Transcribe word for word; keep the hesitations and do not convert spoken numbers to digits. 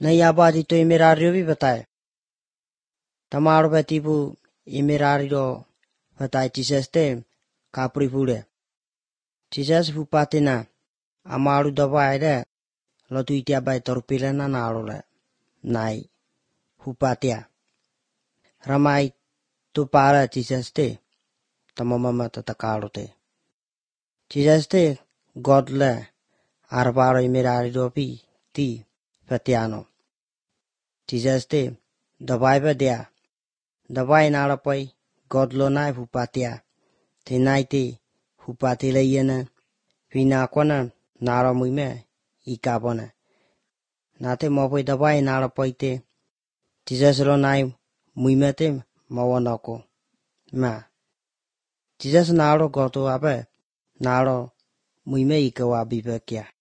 नहीं आबादी तो इमेरारियो भी बताए तमारो बेतीबू इमेरारियो बताए चीजेस्ते कापड़ी पूरे चीजेस फुपाते ना amaru दबाए रे लतु इतिया बाय तोरपिले ना नारो ले नाई फुपातिया रमाई तो पारा चीजेस्ते तमममा ततकारोते चीजेस्ते godle arbaro imerariyo pi ti fatiano चीजेस्ते दबाई पे दिया दबाई नारा पई godlo नाई फुपातिया थे नाई ते फुपाती लइए न फिना कोना नारा मुई में इका बना नाते मोपई दबाई नारा पई ते चीजेस रो नाई मुई में ते मवना को मा चीजेस नारो गतो आबे नारो मुई में इका वाबी पे क्या